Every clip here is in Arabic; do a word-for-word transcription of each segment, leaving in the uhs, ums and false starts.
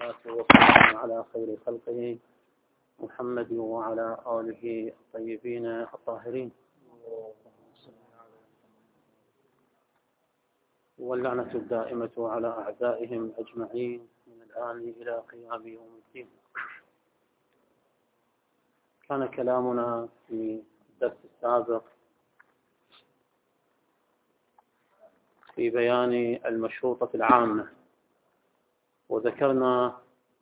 والصلاة والسلام على خير خلقه محمد وعلى آله الطيبين الطاهرين، واللعنة الدائمة على أعدائهم أجمعين من الآن إلى قيام يوم الدين. كان كلامنا في الدرس السابق في بيان المشروطة العامة، وذكرنا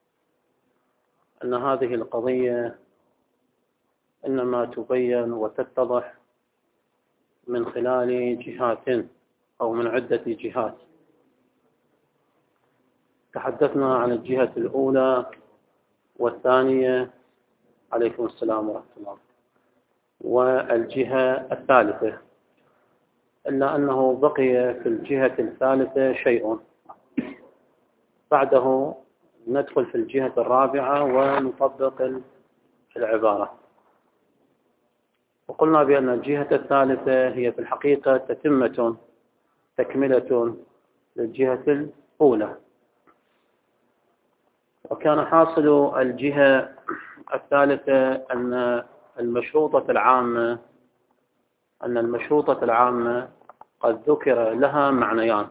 أن هذه القضية إنما تبين وتتضح من خلال جهات أو من عدة جهات. تحدثنا عن الجهة الأولى والثانية، عليكم السلام ورحمة الله، والجهة الثالثة، إلا أنه بقي في الجهة الثالثة شيء، بعده ندخل في الجهة الرابعة ونطبق العبارة. وقلنا بأن الجهة الثالثة هي في الحقيقة تتمة تكملة للجهة الأولى. وكان حاصل الجهة الثالثة أن المشروطة العامة أن المشروطة العامة قد ذكر لها معنيان.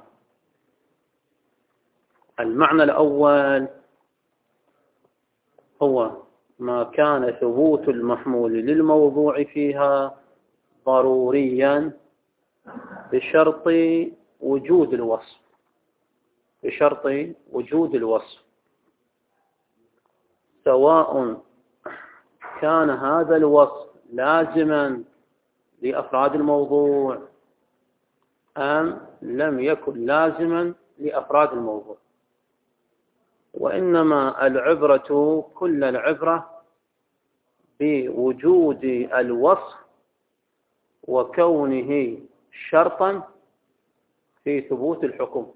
المعنى الأول هو ما كان ثبوت المحمول للموضوع فيها ضروريا بشرط وجود الوصف بشرط وجود الوصف سواء كان هذا الوصف لازما لأفراد الموضوع أم لم يكن لازما لأفراد الموضوع. وإنما العبرة كل العبرة بوجود الوصف وكونه شرطا في ثبوت الحكم.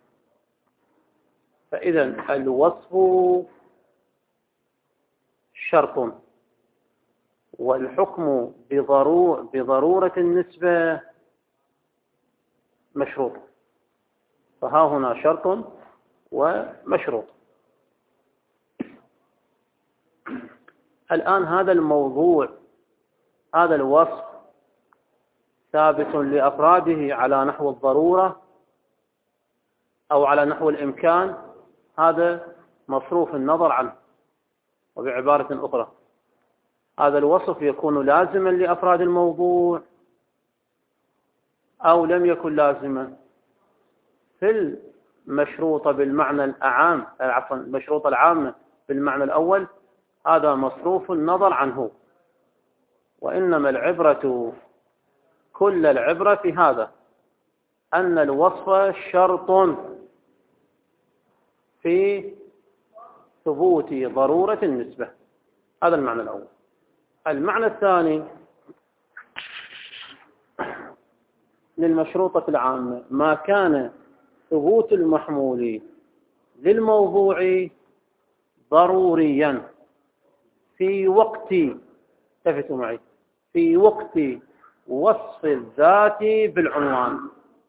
فإذا الوصف شرط، والحكم بضرور بضرورة النسبة مشروط. فها هنا شرط ومشروط. الآن هذا الموضوع، هذا الوصف ثابت لأفراده على نحو الضرورة أو على نحو الإمكان، هذا مصروف النظر عنه. وبعبارة أخرى، هذا الوصف يكون لازما لأفراد الموضوع أو لم يكن لازما. في المشروطة بالمعنى الأعام، عفوا المشروطة العامة بالمعنى الأول، هذا مصروف النظر عنه. وإنما العبرة كل العبرة في هذا، أن الوصف شرط في ثبوت ضرورة النسبة. هذا المعنى الأول. المعنى الثاني للمشروطة العامة ما كان ثبوت المحمول للموضوع ضروريا في وقت، التفتوا معي، في وقت وصف الذات بالعنوان،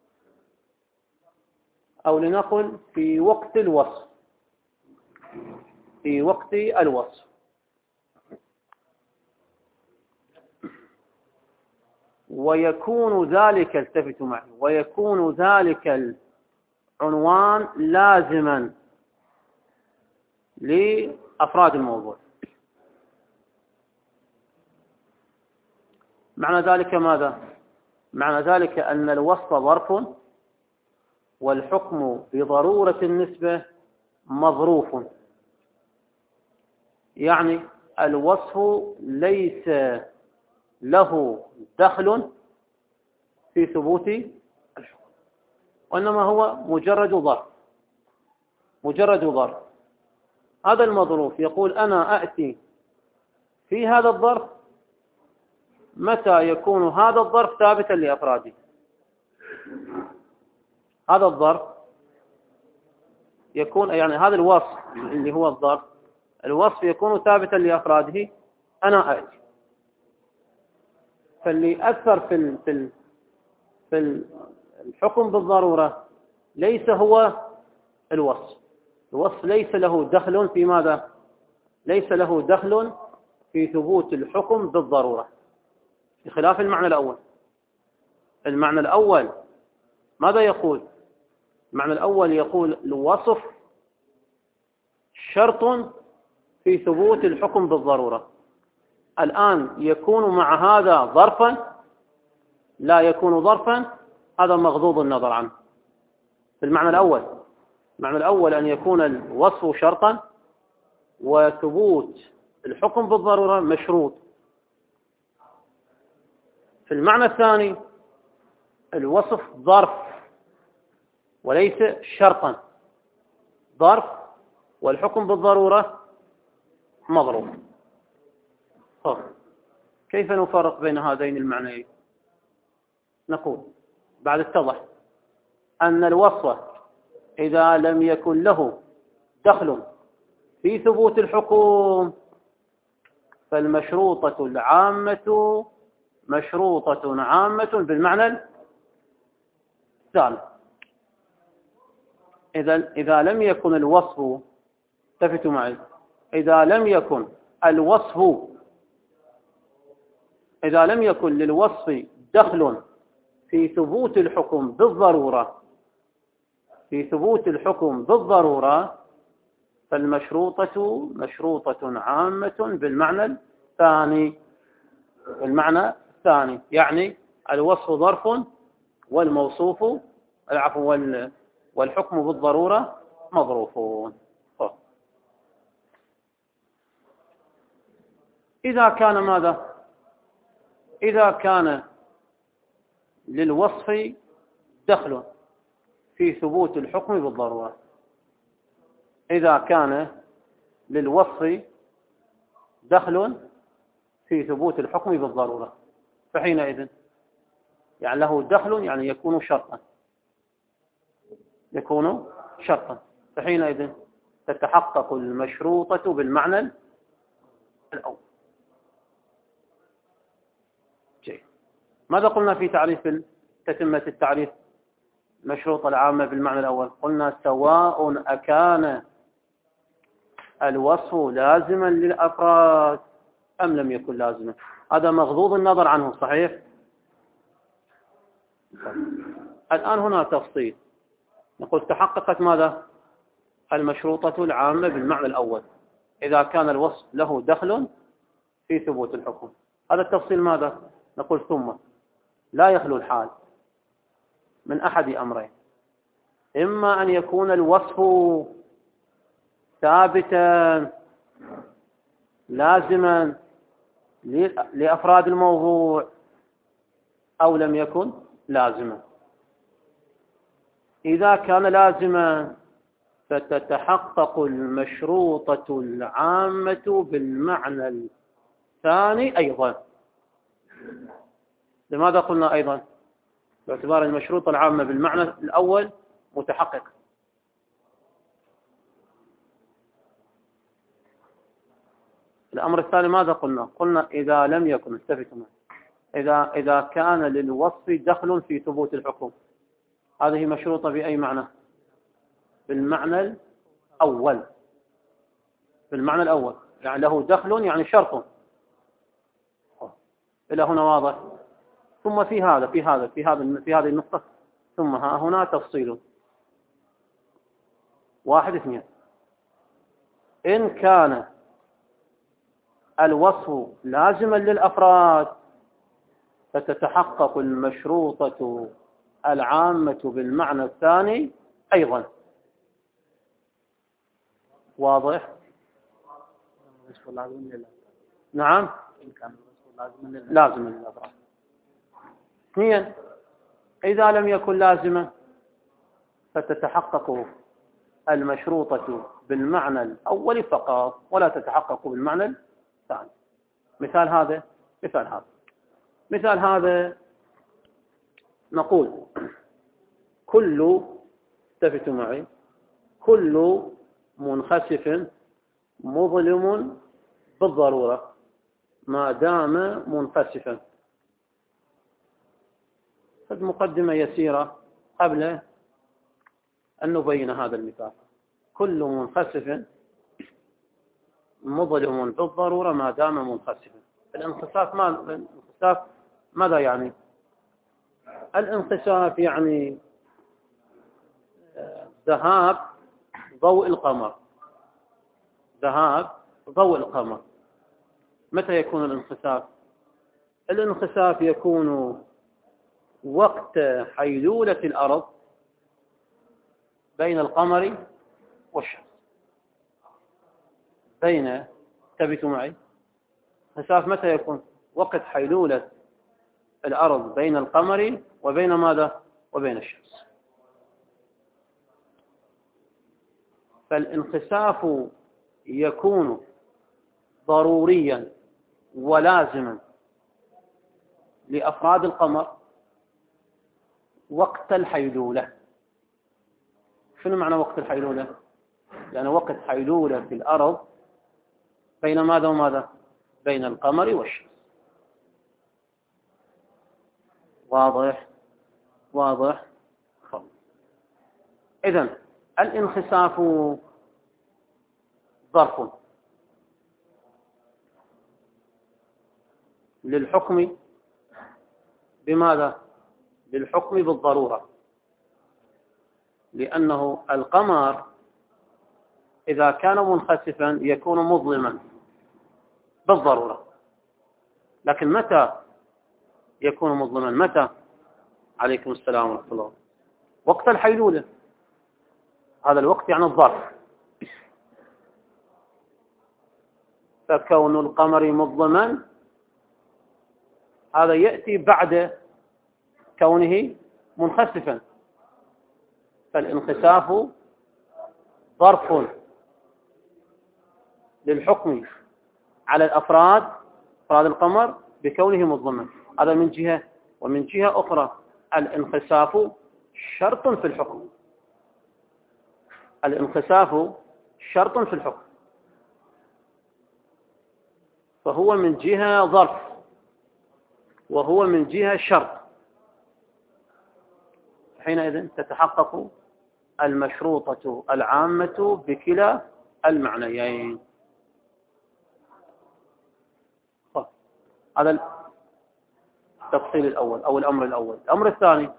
أو لنقل في وقت الوصف في وقت الوصف ويكون ذلك، التفتوا معي، ويكون ذلك العنوان لازما لأفراد الموضوع. معنى ذلك ماذا؟ معنى ذلك أن الوصف ظرف، والحكم بضرورة النسبة مظروف. يعني الوصف ليس له دخل في ثبوت الحكم، وإنما هو مجرد ظرف مجرد ظرف هذا المظروف يقول أنا أأتي في هذا الظرف متى يكون هذا الظرف ثابتا لأفراده. هذا الظرف يكون، يعني هذا الوصف اللي هو الظرف، الوصف يكون ثابتا لأفراده، أنا أأتي. فاللي أثر في في في الحكم بالضرورة ليس هو الوصف، الوصف ليس له دخل في ماذا؟ ليس له دخل في ثبوت الحكم بالضرورة، بخلاف المعنى الأول. المعنى الأول ماذا يقول؟ المعنى الأول يقول الوصف شرط في ثبوت الحكم بالضرورة. الآن يكون مع هذا ظرفا؟ لا يكون ظرفا، هذا مغضوض النظر عنه. في المعنى الأول، المعنى الأول أن يكون الوصف شرطا وثبوت الحكم بالضرورة مشروط. في المعنى الثاني الوصف ظرف وليس شرطا، ظرف والحكم بالضرورة مظروف. كيف نفرق بين هذين المعنيين؟ نقول بعد اتضح أن الوصف إذا لم يكن له دخل في ثبوت الحكم فالمشروطة العامة مشروطة عامة بالمعنى الثالث. إذا إذا لم يكن الوصف، التفتوا معي، إذا لم يكن الوصف إذا لم يكن للوصف دخل في ثبوت الحكم بالضرورة في ثبوت الحكم بالضرورة فالمشروطة مشروطة عامة بالمعنى الثاني. المعنى الثاني يعني الوصف ظرف والموصوف العفو والحكم بالضرورة مظروفون. إذا كان ماذا؟ إذا كان للوصف دخل في ثبوت الحكم بالضرورة، إذا كان للوصف دخل في ثبوت الحكم بالضرورة فحينئذ يعني له دخل، يعني يكون شرطا يكون شرطا فحينئذ تتحقق المشروطة بالمعنى الأول. جيد. ماذا قلنا في تعريف تتمة التعريف المشروطة العامة بالمعنى الأول؟ قلنا سواء أكان الوصف لازما للأفراد أم لم يكن لازما. هذا مغضوض النظر عنه، صحيح؟ الآن هنا تفصيل، نقول تحققت ماذا؟ المشروطة العامة بالمعنى الأول إذا كان الوصف له دخل في ثبوت الحكم. هذا التفصيل ماذا؟ نقول ثم لا يخلو الحال من أحد أمرين: إما أن يكون الوصف ثابتا لازما لأفراد الموضوع أو لم يكن لازما. إذا كان لازما فتتحقق المشروطة العامة بالمعنى الثاني أيضا. لماذا قلنا أيضا؟ باعتبار المشروطة العامة بالمعنى الأول متحقق. الأمر الثاني ماذا قلنا؟ قلنا إذا لم يكن، التفتوا معي، إذا إذا كان للوصف دخل في ثبوت الحكم، هذه مشروطة بأي معنى؟ بالمعنى الأول. بالمعنى الأول يعني له دخل، يعني شرط. إلى هنا واضح؟ ثم في هذا في هذا في هذا في هذه النقطة ثم ها هنا تفصيل واحد اثنين. إن كان الوصف لازما للأفراد فتتحقق المشروطة العامة بالمعنى الثاني أيضا. واضح؟ نعم، لازم للأفراد. اثنين، إذا لم يكن لازما فتتحقق المشروطة بالمعنى الأول فقط ولا تتحقق بالمعنى الثاني. مثال هذا مثال هذا مثال هذا نقول كل، التفتوا معي، كل منخسف مظلم بالضرورة ما دام منخسفا. مقدمة يسيرة قبل أن نبين هذا المثال. كل منخسف مظلم بالضرورة ما دام منخسفا. الانخساف ما الانخساف ماذا يعني؟ الانخساف يعني ذهاب ضوء القمر، ذهاب ضوء القمر. متى يكون الانخساف؟ الانخساف يكون وقت حيلولة الأرض بين القمر والشمس. بين تبتوا معي انخساف متى يكون؟ وقت حيلولة الأرض بين القمر وبين ماذا؟ وبين الشمس. فالانخساف يكون ضروريا ولازما لأفراد القمر وقت الحيلولة. شنو معنى وقت الحيلولة؟ يعني وقت حيلولة في الأرض بين ماذا وماذا؟ بين القمر والشمس. واضح؟ واضح؟ إذن الانخساف ظرف للحكم بماذا؟ للحكم بالضرورة، لأنه القمر إذا كان منخسفا يكون مظلما بالضرورة. لكن متى يكون مظلما؟ متى؟ عليكم السلام ورحمة الله. وقت الحيلولة، هذا الوقت يعني الظرف. فكون القمر مظلما هذا يأتي بعد كونه منخسفا. فالانخساف ظرف للحكم على الأفراد، أفراد القمر بكونه مظلما. هذا من جهة. ومن جهة أخرى الانخساف شرط في الحكم. الانخساف شرط في الحكم، فهو من جهة ظرف وهو من جهة شرط. حينئذ تتحقق المشروطة العامة بكلا المعنيين. هذا التفصيل الأول أو الأمر الأول. الأمر الثاني،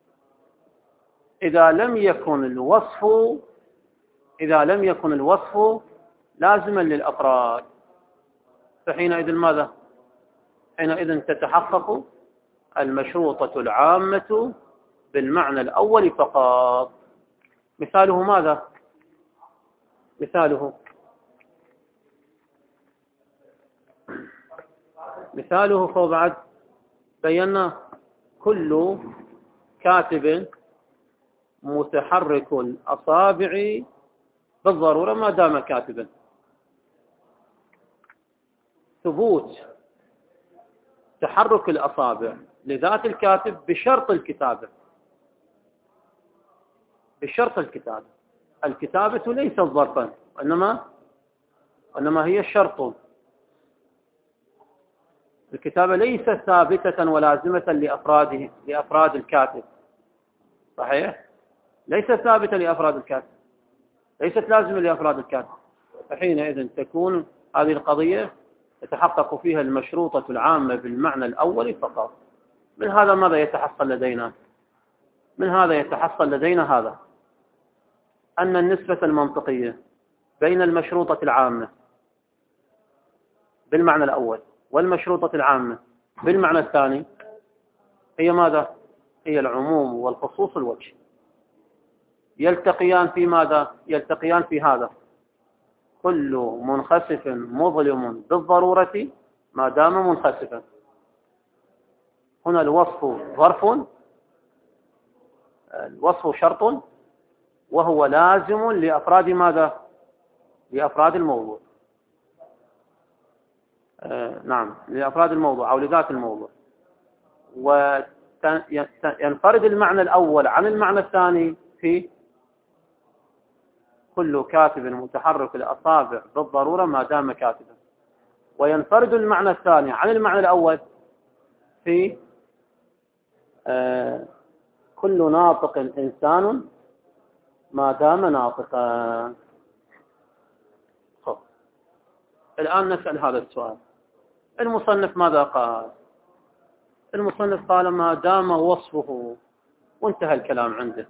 إذا لم يكن الوصف إذا لم يكن الوصف لازما للأفراد، فحينئذ ماذا؟ حينئذ تتحقق المشروطة العامة بالمعنى الأول فقط. مثاله ماذا؟ مثاله مثاله فوق بعد بينا كل كاتب متحرك الأصابع بالضرورة ما دام كاتبا. ثبوت تحرك الأصابع لذات الكاتب بشرط الكتابة، بشرط الكتابة. الكتابة ليست ظرفا، وإنما وإنما هي شرط. الكتابة ليست ثابتة ولازمة لأفراده لأفراد الكاتب. صحيح؟ ليست ثابتة لأفراد الكاتب، ليست لازمة لأفراد الكاتب. فحينئذ تكون هذه القضية يتحقق فيها المشروطة العامة بالمعنى الأول فقط. من هذا ماذا يتحصل لدينا؟ من هذا يتحصل لدينا هذا: أن النسبة المنطقية بين المشروطة العامة بالمعنى الأول والمشروطة العامة بالمعنى الثاني هي ماذا؟ هي العموم والخصوص الوجه. يلتقيان في ماذا؟ يلتقيان في هذا: كل منخسف مظلم بالضرورة ما دام منخسفا. هنا الوصف ظرف، الوصف شرط، وهو لازم لأفراد ماذا؟ لأفراد الموضوع. آه نعم، لأفراد الموضوع أو لذات الموضوع. وينفرد المعنى الأول عن المعنى الثاني في كل كاتب متحرك الأصابع بالضرورة ما دام كاتبا. وينفرد المعنى الثاني عن المعنى الأول في آه كل ناطق إنسان ما دام ناطقا. الآن نسأل هذا السؤال. المصنف ماذا قال؟ المصنف قال ما دام وصفه، وانتهى الكلام عنده.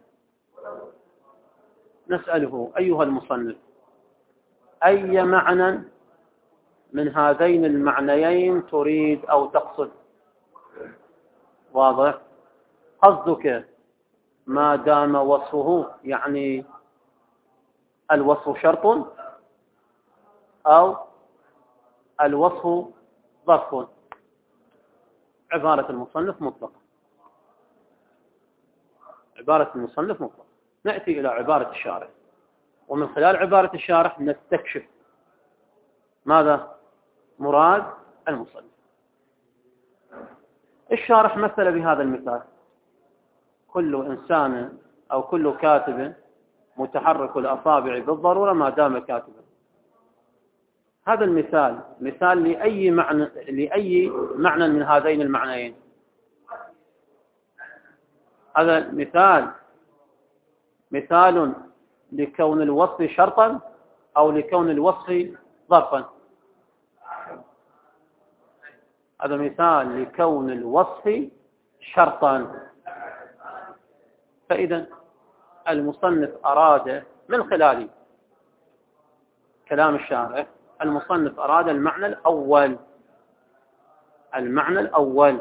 نسأله أيها المصنف أي معنى من هذين المعنيين تريد أو تقصد؟ واضح؟ قصدك ما دام وصفه يعني الوصف شرط أو الوصف ظرف؟ عبارة المصنف مطلقة، عبارة المصنف مطلقة. نأتي إلى عبارة الشارح، ومن خلال عبارة الشارح نستكشف ماذا مراد المصنف. الشارح مثل بهذا المثال: كل إنسان أو كل كاتب متحرك الأصابع بالضرورة ما دام كاتبا. هذا المثال مثال لأي معنى لأي معنى من هذين المعنيين. هذا المثال مثال لكون الوصف شرطا أو لكون الوصف ظرفا. هذا مثال لكون الوصف شرطا. فإذا المصنف أراد من خلال كلام الشارح، المصنف أراد المعنى الأول، المعنى الأول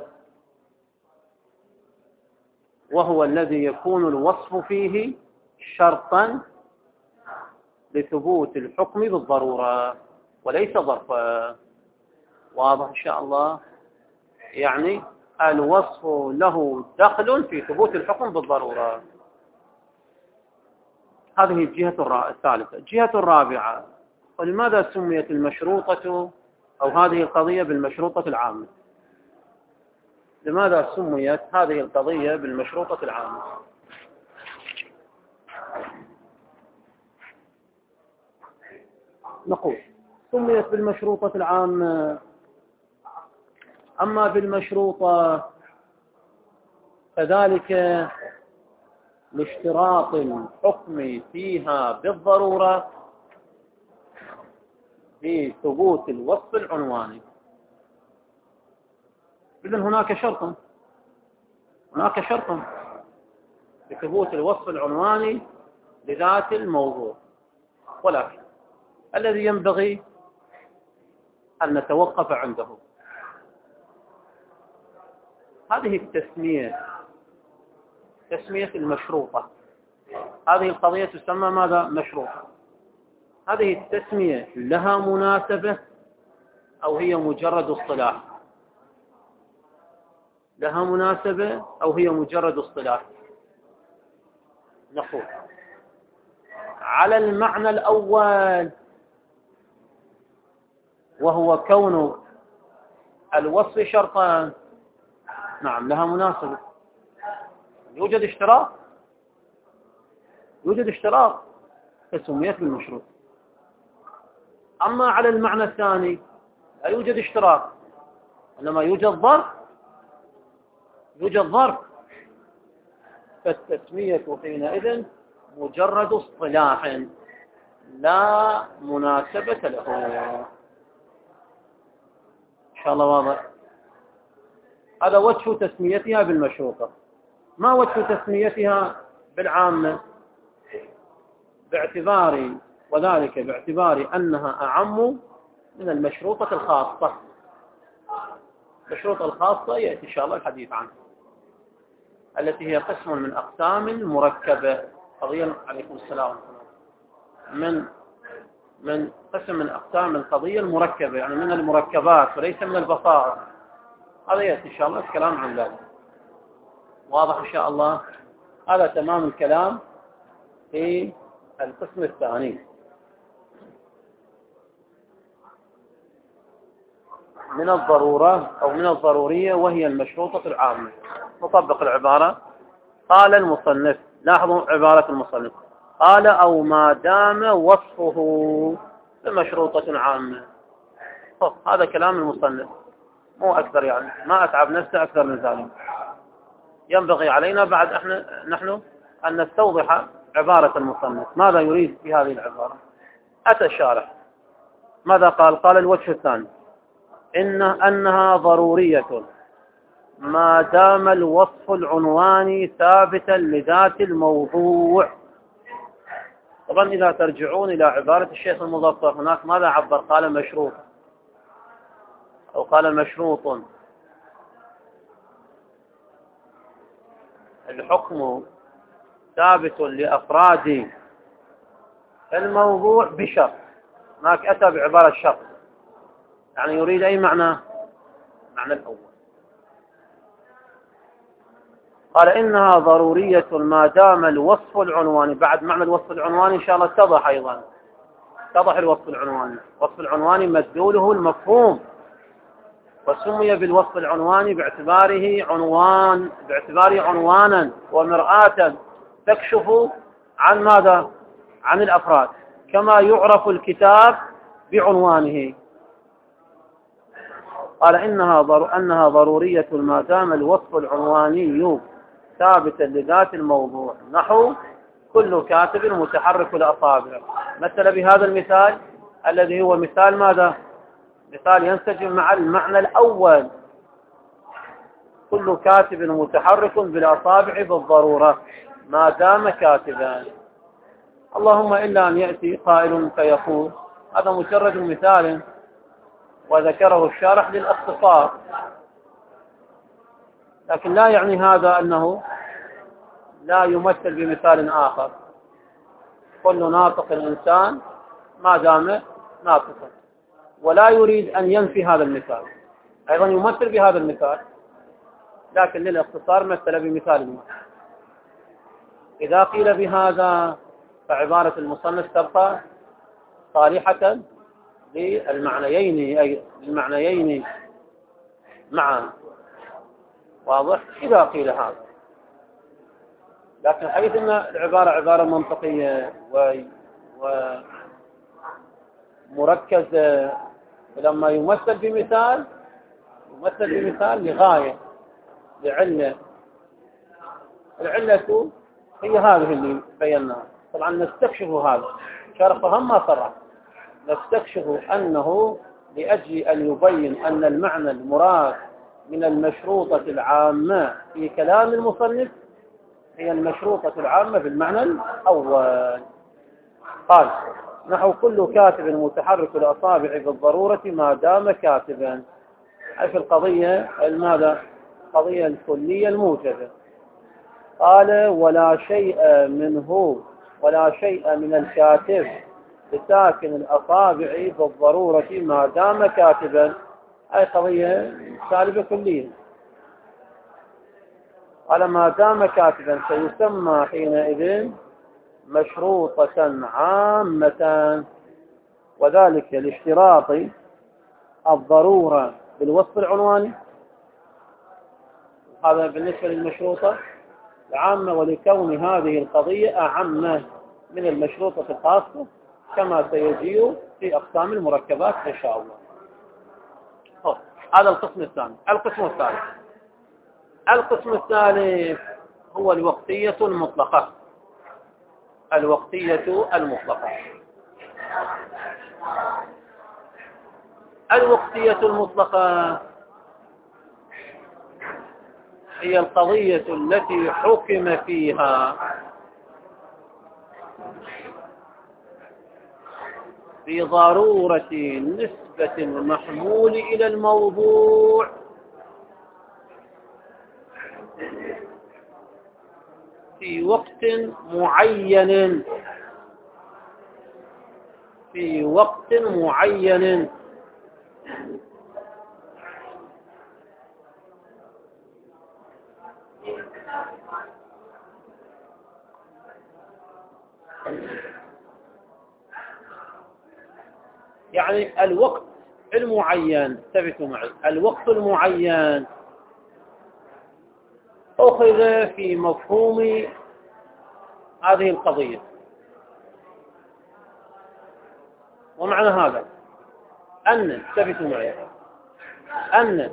وهو الذي يكون الوصف فيه شرطا لثبوت الحكم بالضرورة وليس ظرفا. واضح إن شاء الله؟ يعني الوصف له دخل في ثبوت الحكم بالضرورة. هذه الجهة الثالثة. الجهة الرابعة: ولماذا سميت المشروطة أو هذه القضية بالمشروطة العامة؟ لماذا سميت هذه القضية بالمشروطة العامة؟ نقول سميت بالمشروطة العامة. أما بالمشروطة فذلك لاشتراط الحكم فيها بالضرورة في ثبوت الوصف العنواني. إذن هناك شرط هناك شرط لثبوت الوصف العنواني لذات الموضوع، ولكن الذي ينبغي أن نتوقف عنده هذه التسمية، تسمية المشروطة. هذه القضية تسمى ماذا؟ مشروطة. هذه التسمية لها مناسبة أو هي مجرد اصطلاح؟ لها مناسبة أو هي مجرد اصطلاح؟ نقول على المعنى الأول وهو كون الوصف شرطا، نعم لها مناسبة. يوجد اشتراط يوجد اشتراط فسميت بالمشروط. أما على المعنى الثاني لا يوجد اشتراط، إنما يوجد ظرف يوجد ظرف فالتسمية حينئذ مجرد اصطلاح لا مناسبة له. إن شاء الله واضح؟ هذا وجه تسميتها بالمشروطة. ما وجه تسميتها بالعامة؟ باعتبار وذلك باعتبار أنها أعم من المشروطة الخاصة. المشروطة الخاصة يأتي إن شاء الله الحديث عنها، التي هي قسم من أقسام مركبة. قضية عليكم السلام من من قسم من أقسام القضية المركبة، يعني من المركبات وليس من البصائر. هذا يأتي إن شاء الله الكلام عن ذلك. واضح إن شاء الله؟ هذا تمام الكلام في القسم الثاني. من الضرورة أو من الضرورية وهي المشروطة العامة. نطبق العبارة. قال المصنف، لاحظوا عبارة المصنف، قال أو ما دام وصفه بمشروطة عامة. طب هذا كلام المصنف مو أكثر، يعني ما أتعب نفسه أكثر من ذلك. ينبغي علينا بعد احنا نحن أن نستوضح عبارة المصنف، ماذا يريد في هذه العبارة. أتى الشارح ماذا قال؟ قال الوجه الثاني إن أنها ضرورية ما دام الوصف العنواني ثابتا لذات الموضوع. طبعا إذا ترجعون إلى عبارة الشيخ المظفر هناك ماذا عبر؟ قال مشروط أو قال مشروط الحكم ثابت لأفراد الموضوع بشرط. هناك أتى بعبارة شرط، يعني يريد أي معنى؟ معنى الأول. قال إنها ضرورية ما دام الوصف العنواني، بعد معنى الوصف العنواني إن شاء الله اتضح أيضا، اتضح الوصف العنواني. الوصف العنواني مدلوله المفهوم، وسمي بالوصف العنواني باعتباره عنوان، باعتباره عنوانا ومرآة تكشف عن ماذا؟ عن الأفراد، كما يعرف الكتاب بعنوانه. قال إنها ضر... أنها ضرورية ما دام الوصف العنواني ثابتا لذات الموضوع، نحو كل كاتب متحرك الأصابع. مثل بهذا المثال الذي هو مثال ماذا؟ مثال ينسجم مع المعنى الأول، كل كاتب متحرك بالأصابع بالضرورة ما دام كاتبا. اللهم إلا أن يأتي قائل فيقول هذا مجرد مثال وذكره الشارح للاختصار، لكن لا يعني هذا أنه لا يمثل بمثال آخر. كل ناطق الإنسان ما دام ناطقا، ولا يريد أن ينفي هذا المثال، أيضا يمثل بهذا المثال، لكن للاختصار مثل بمثال ما. إذا قيل بهذا فعبارة المصنف تبقى صالحة للمعنيين، أي المعنيين معا، واضح؟ إذا قيل هذا، لكن حيث أن العبارة عبارة منطقية ومركزة، ولما يمثل بمثال يمثل بمثال لغاية، لعلة. العلة هي هذه اللي بيناها. طبعا نستكشف هذا، شرح هم ما صرح، نستكشف أنه لأجل أن يبين أن المعنى المراد من المشروطة العامة في كلام المصنف هي المشروطة العامة بالمعنى الأول. قال نحو كل كاتب متحرك الأصابع بالضرورة ما دام كاتبا، أي في القضية الماذا؟ القضية الكلية الموجبة. قال ولا شيء منه ولا شيء من الكاتب بساكن الأصابع بالضرورة ما دام كاتبا، أي قضية سالبة كلية. قال ما دام كاتبا سيسمى حينئذ مشروطة عامة، وذلك لاشتراط الضرورة بالوصف العنواني، هذا بالنسبة للمشروطة العامة، ولكون هذه القضية أعم من المشروطة الخاصة كما سيجيء في أقسام المركبات إن شاء الله. أوه. هذا القسم الثاني. القسم الثالث القسم الثالث هو الوقتية المطلقة. الوقتية المطلقة الوقتية المطلقة هي القضية التي حكم فيها بضرورة نسبة المحمول إلى الموضوع في وقت معين في وقت معين يعني الوقت المعين، انتبهوا معي، الوقت المعين أخذ في مفهوم هذه القضية. ومعنى هذا أن انتبهوا معي أن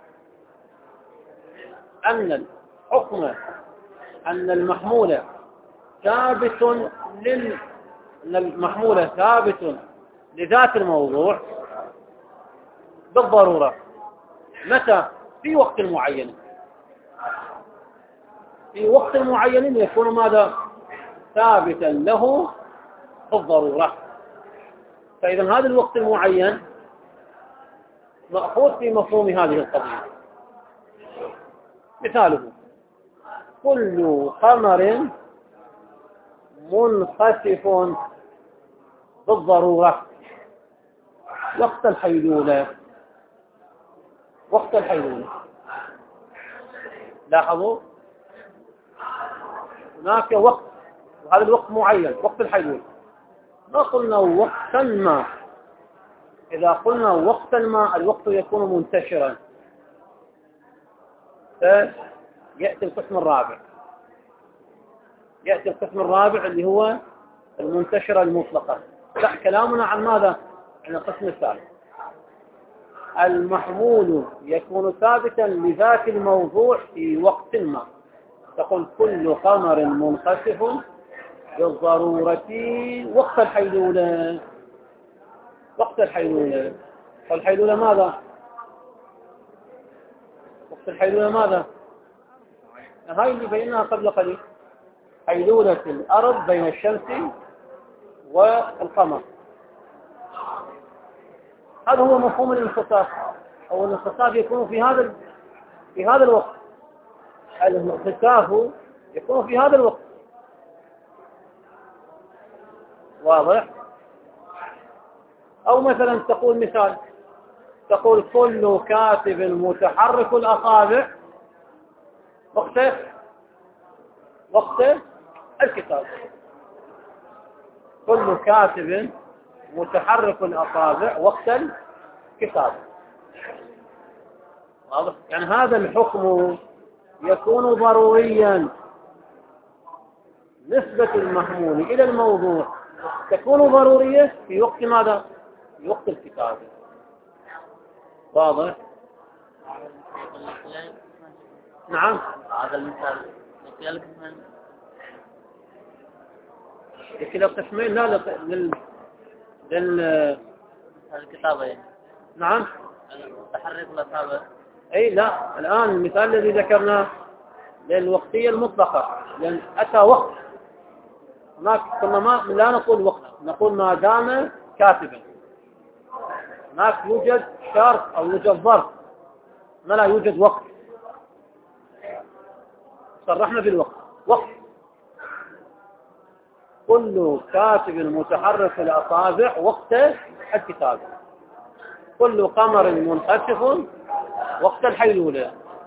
أن الحكم أن المحمول ثابت لل أن المحمول ثابت لذات الموضوع بالضرورة. متى؟ في وقت معين، في وقت معين يكون ماذا؟ ثابتا له بالضرورة. فإذا هذا الوقت المعين مأخوذ في مفهوم هذه القضية. مثاله: كل قمر منخسف بالضرورة وقت الحيلولة. وقت الحيلولة، لاحظوا هناك وقت، وهذا الوقت معين، وقت الحيلولة. ما قلنا وقتا ما. إذا قلنا وقتا ما الوقت يكون منتشرا، فيأتي القسم الرابع. يأتي القسم الرابع اللي هو المنتشرة المطلقة. لا، كلامنا عن ماذا؟ عن القسم الثالث. المحمول يكون ثابتا لذات الموضوع في وقت ما. تقول كل قمر منخسف بالضرورة وقت الحيلولة. وقت الحيلولة. والحيلولة ماذا؟ وقت الحيلولة ماذا؟ هاي اللي بيناها قبل قليل، حيلولة الأرض بين الشمس والقمر. هذا هو مفهوم الانخساف، أو الانخساف يكون في هذا في هذا الوقت. الانخساف يكون في هذا الوقت. واضح؟ أو مثلا تقول مثال، تقول كل كاتب متحرك الأصابع وقت وقت الكتاب. كل كاتب متحرك الأصابع وقت الكتاب. واضح؟ يعني هذا الحكم يكون ضروريا. نسبة المحمول إلى الموضوع تكون ضرورية في وقت ماذا؟ في وقت الكتابة. واضح؟ نعم. هذا المثال لكلا قسمين. لا لل لل الكتابة يعني. نعم. تحرك الأصابع. أي لا، الآن المثال الذي ذكرناه للوقتية المطلقة، لأن أتى وقت. هناك كنا ما لا نقول وقت، نقول ما دام كاتبا. هناك يوجد شرط أو يوجد ظرف، ما لا يوجد وقت. صرحنا بالوقت. وقت كل كاتب متحرك الأصابع وقت الكتابة. كل قمر منخسف وقت الحيلولة.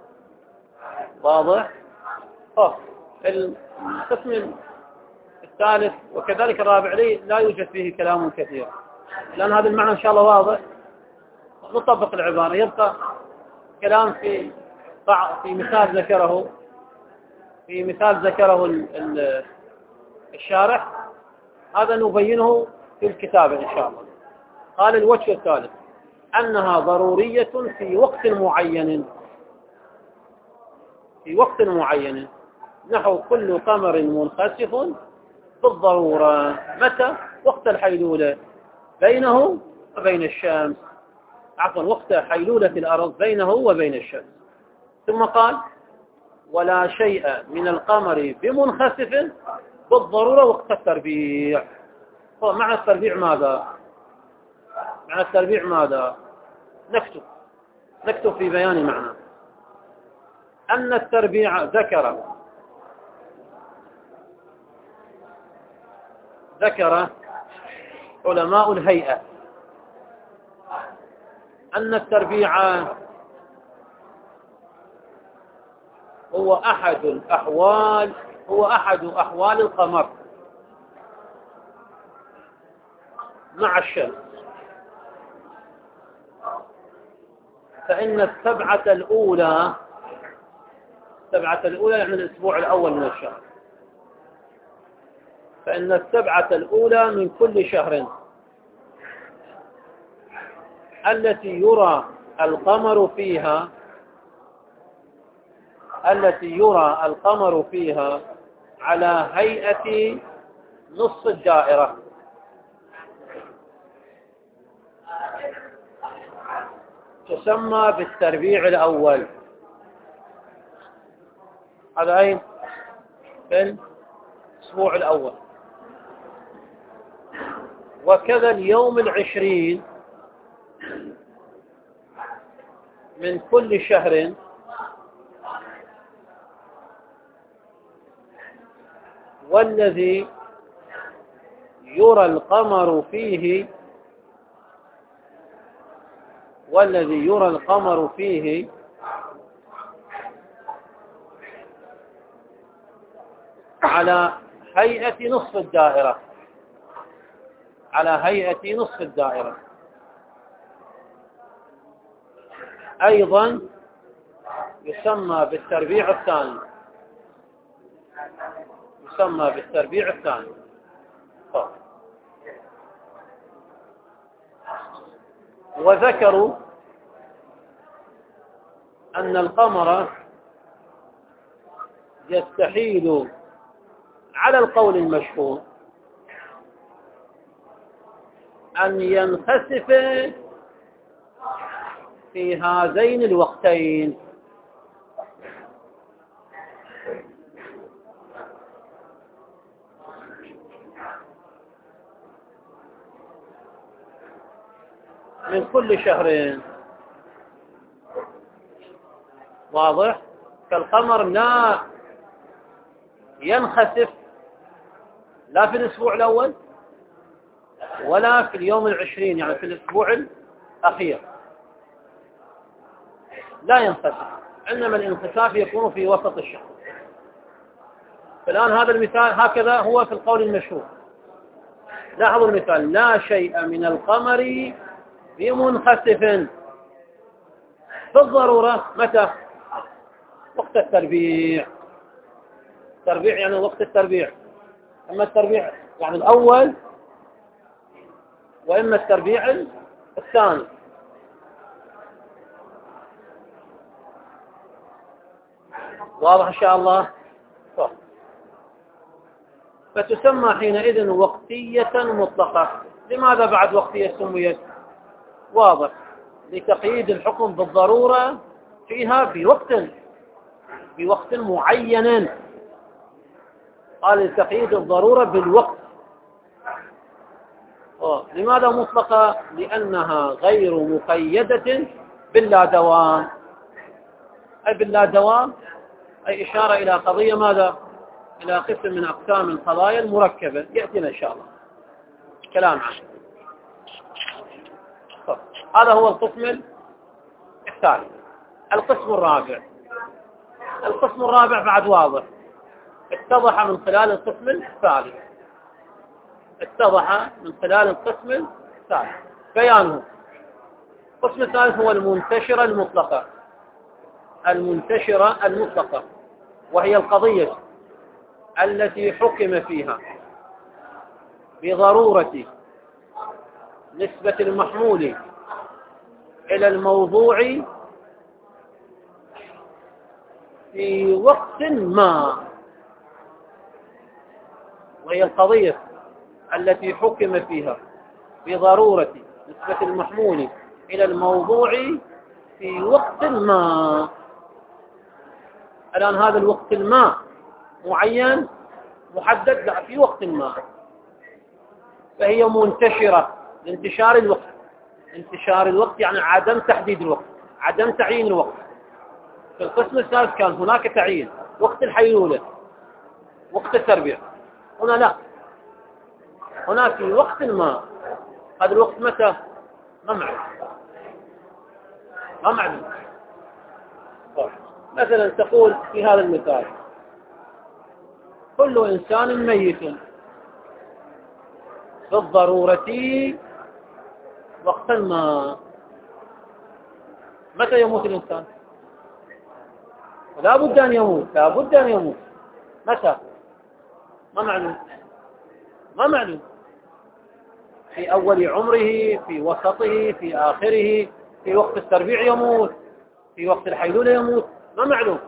واضح؟ أوه. القسم الثالث وكذلك الرابع لي لا يوجد فيه كلام كثير، لأن هذا المعنى إن شاء الله واضح. نطبق العبارة. يبقى كلام في في مثال ذكره في مثال ذكره الشارح، هذا نبينه في الكتابة إن شاء الله. قال الوجه الثالث أنها ضرورية في وقت معين. في وقت معين نحو كل قمر منخسف بالضرورة. متى؟ وقت الحيلولة بينه وبين الشمس. عفوا، وقت حيلولة الأرض بينه وبين الشمس. ثم قال ولا شيء من القمر بمنخسف بالضرورة وقت التربيع. معنى التربيع ماذا؟ معنى التربيع ماذا؟ نكتب نكتب في بيان معنى أن التربيع ذكر ذكر علماء الهيئة أن التربيع هو أحد الأحوال هو أحد أحوال القمر مع الشمس. فإن السبعة الأولى السبعة الأولى يعني الأسبوع الأول من الشهر. فإن السبعة الأولى من كل شهر التي يرى القمر فيها التي يرى القمر فيها على هيئة نصف الدائرة. تسمى بالتربيع الأول. هذا أين؟ في الأسبوع الأول. وكذا اليوم العشرين من كل شهر والذي يرى القمر فيه والذي يرى القمر فيه على هيئة نصف الدائرة على هيئة نصف الدائرة أيضا يسمى بالتربيع الثاني يسمى بالتربيع الثاني. وذكروا أن القمر يستحيل على القول المشهور أن ينخسف في هذين الوقتين. من كل شهرين. واضح؟ فالقمر لا ينخسف لا في الأسبوع الأول ولا في اليوم العشرين، يعني في الأسبوع الأخير لا ينخسف، إنما الانخساف يكون في وسط الشهر. فالآن هذا المثال هكذا هو في القول المشهور. لاحظوا المثال: لا شيء من القمر بمنخسف في الضرورة. متى؟ وقت التربيع. التربيع يعني وقت التربيع، أما التربيع يعني الأول وإما التربيع الثاني. واضح إن شاء الله؟ طيب. فتسمى حينئذ وقتية مطلقة. لماذا بعد وقتية سميت؟ واضح، لتقييد الحكم بالضرورة فيها بوقت بوقت معين. قال لتقييد الضرورة بالوقت. أوه. لماذا مطلقة؟ لأنها غير مقيدة باللا دوام. أي باللا دوام أي إشارة إلى قضية ماذا؟ إلى قسم من أقسام القضايا المركبة يأتينا إن شاء الله كلام عنه. طب. هذا هو القسم الثالث. القسم الرابع القسم الرابع بعد واضح، اتضح من خلال القسم الثالث اتضح من خلال القسم الثالث بيانه. القسم الثالث هو المنتشرة المطلقة. المنتشرة المطلقة وهي القضية التي حكم فيها بضرورة نسبة المحمول إلى الموضوع في وقت ما. وهي القضية التي حكم فيها بضرورة نسبة المحمول إلى الموضوع في وقت ما. الآن هذا الوقت ما معين محدد؟ لا، في وقت ما. فهي منتشرة لانتشار الوقت. انتشار الوقت يعني عدم تحديد الوقت، عدم تعيين الوقت. في القسم الثالث كان هناك تعيين وقت الحيلولة، وقت التربية. هنا لا، هنا في وقت ما. هذا الوقت متى؟ ما معلوم ما معلوم. مثلا تقول في هذا المثال: كل إنسان ميت بالضرورة وقتا ما. متى يموت الإنسان؟ لا بد أن يموت، لا بد أن يموت. متى؟ ما معلوم ما معلوم. في أول عمره، في وسطه، في آخره، في وقت التربيع يموت، في وقت الحيلولة يموت، ما معلوم.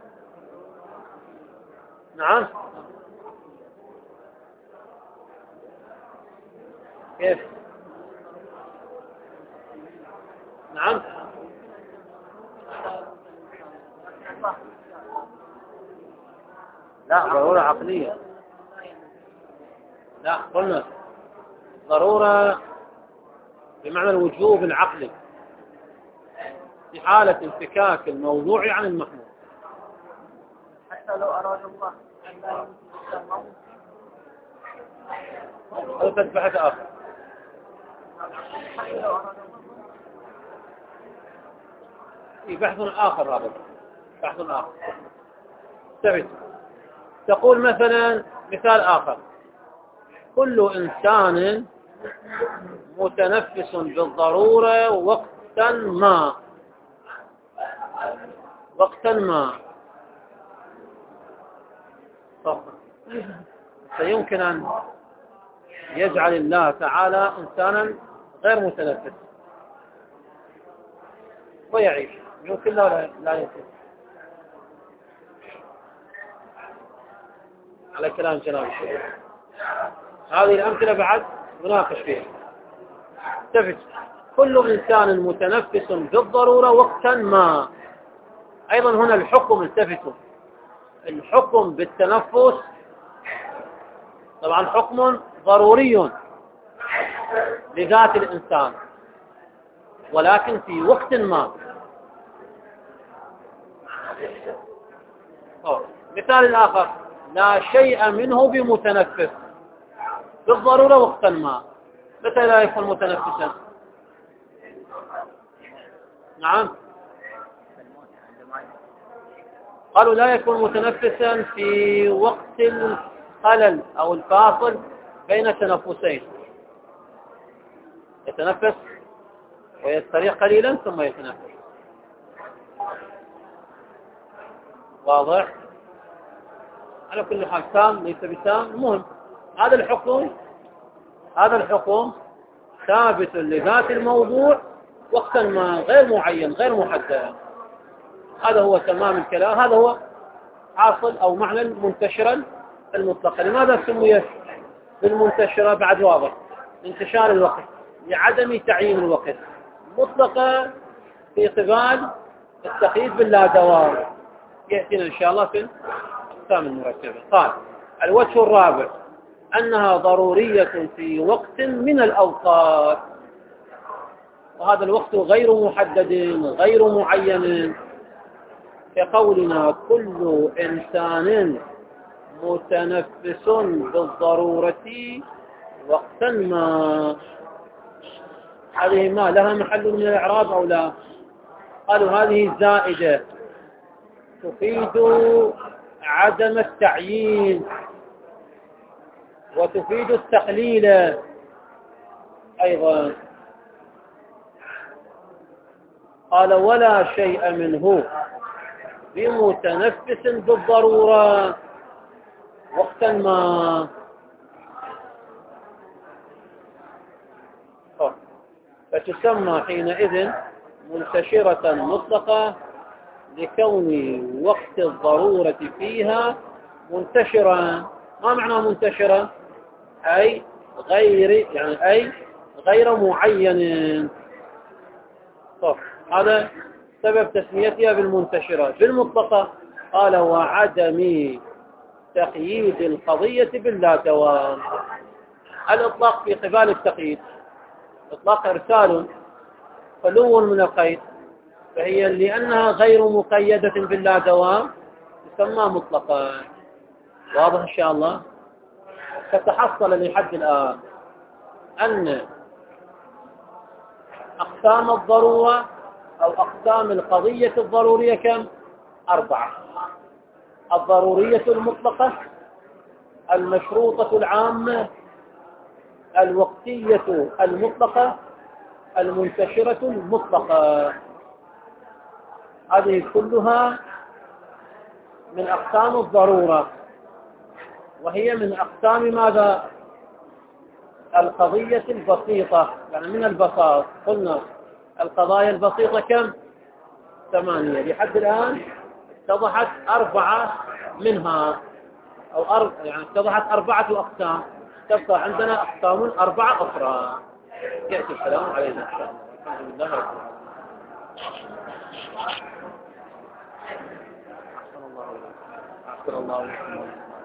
نعم. كيف؟ نعم. لا، ضرورة عقلية. لا، قلنا ضرورة بمعنى الوجوب العقلي في حالة انفكاك الموضوع عن المحمول. حتى لو أراد الله أن لا يمكن الموت. هذا بس بحث آخر. حتى لو أراد الله. في بحث آخر، هذا بحث آخر. ثبت. تقول مثلا مثال آخر: كل إنسان متنفس بالضرورة وقتا ما. وقتا ما فيمكن أن يجعل الله تعالى إنسانا غير متنفس ويعيش. يمكن لا لا يمكن. على كلام جناب الشيخ هذه الأمثلة بعد نناقش فيها. تفت. كل إنسان متنفس بالضرورة وقتا ما. أيضا هنا الحكم التفت. الحكم بالتنفس طبعا حكم ضروري لذات الإنسان، ولكن في وقت ما. أوه. مثال الآخر: لا شيء منه بمتنفس بالضرورة وقتا ما. متى لا يكون متنفسا؟ نعم، قالوا لا يكون متنفسا في وقت الخلل أو الفاصل بين تنفسين. يتنفس ويستريح قليلا ثم يتنفس. واضح؟ على كل حال تام ليس بتام. المهم هذا الحكم هذا الحكم ثابت لذات الموضوع وقتا ما، غير معين غير محدد. هذا هو تمام الكلام. هذا هو حاصل أو معنى منتشرا المطلقة. لماذا سمي بالمنتشرة؟ بعد واضح: انتشار الوقت لعدم تعيين الوقت. مطلقة في قبال التقييد باللا دوام. يأتينا إن شاء الله في الأقسام المرتبة. قال: الوجه الرابع أنها ضرورية في وقت من الأوقات، وهذا الوقت غير محدد غير معين، كقولنا كل إنسان متنفس بالضرورة وقتا ما. هذه ما لها محل من الإعراب أو لا؟ قالوا هذه زائدة تفيد عدم التعيين وتفيد التقليل أيضا. قال: ولا شيء منه بمتنفس بالضرورة وقتا ما. فتسمى حينئذ منتشرة مطلقة لكون وقت الضرورة فيها منتشرا. ما معنى منتشرا؟ أي غير يعني أي غير معين. طب هذا سبب تسميتها بالمنتشرة. بالمطلقة قال: وعدم تقييد القضية باللا دوام. الإطلاق في قبال التقييد. إطلاق إرسال خلو من القيد، فهي لأنها غير مقيدة باللا دوام تسمى مطلقة. واضح إن شاء الله؟ فتحصل لحد الآن أن أقسام الضرورة أو أقسام القضية الضرورية كم؟ أربعة: الضرورية المطلقة، المشروطة العامة، الوقتية المطلقة، المنتشرة المطلقة. هذه كلها من أقسام الضرورة، وهي من أقسام ماذا؟ القضية البسيطة، يعني من البساط. قلنا القضايا البسيطة كم؟ ثمانية. لحد الآن اتضحت أربعة منها، أو أرب... يعني اتضحت أربعة أقسام. تبقى عندنا أقسام أربعة أخرى. يأتي الكلام علينا إن شاء الله. الحمد لله رب العالمين. أحسن الله إليكم. أحسن الله إليكم.